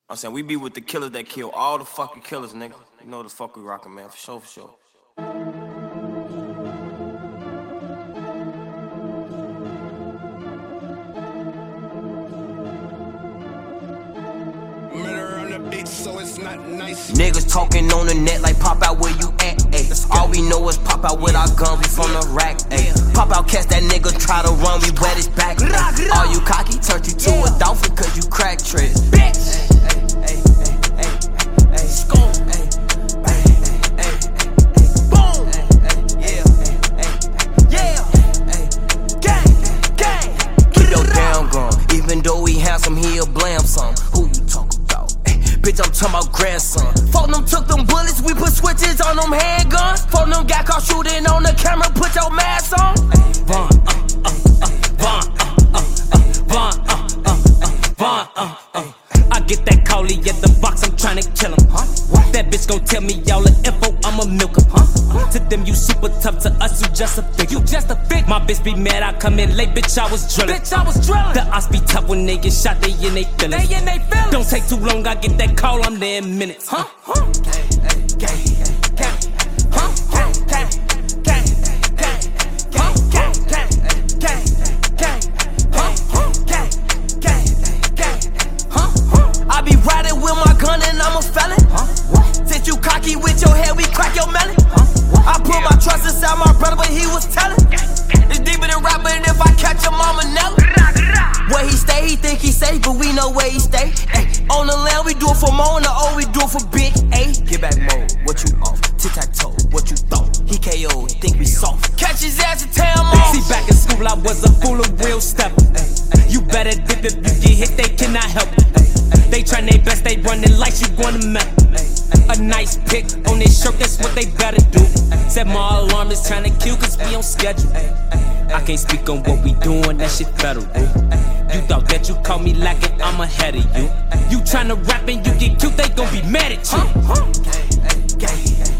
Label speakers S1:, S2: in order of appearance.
S1: I'm saying we be with the killers that kill all the fucking killers, nigga. You know the fuck we rockin', man, for sure, for sure.
S2: So it's not nice.
S1: Niggas talking on the net like pop out where you at, ayy. All we know is pop out with our guns, we from the rack, ayy. Pop out, catch that nigga, try to run, we wet his back, ayy. All you cocky, turn you to a dolphin cause you crack tricks, bitch. Even though he handsome, he'll blam some. Who you talking about? Bitch, I'm talking about grandson. Folk them took them bullets, we put switches on them handguns. Folk them got caught shooting on the camera, put your mask on.
S3: I get that callie at the box, I'm tryna kill him. That bitch gon' tell me all the info, I'ma milk him. To them you super tough, to us you just a fig. You just a fig. My bitch be mad, I come in late, bitch I was drillin'. The odds be tough when they get shot, they in they feelings. Don't take too long, I get that call, I'm there in minutes.
S1: I be riding with my gun and I'm a felon. Since you cocky with your head, we crack your melon. I put my trust inside my brother, but he was telling. It's deeper than rap, but if I catch him, I'ma know. Where he stay, he think he safe, but we know where he stay. Ay, on the land, we do it for Mo, on the O, we do it for Big A. Get back Mo, what you off? Tic-tac-toe, what you thought? He KO, think we soft. Catch his ass and tear him off.
S3: See, back in school, I was a fool, a real stepper. You better dip if you get hit, they cannot help it. They trying their best, they running like you gonna melt. A nice pic on their shirt, that's what they better do. Said my alarm is trying to kill cause we on schedule. I can't speak on what we doing, that shit federal. You thought that you caught me lacking, I'm ahead of you. You tryna rap and you get cute, they gon' be mad at you.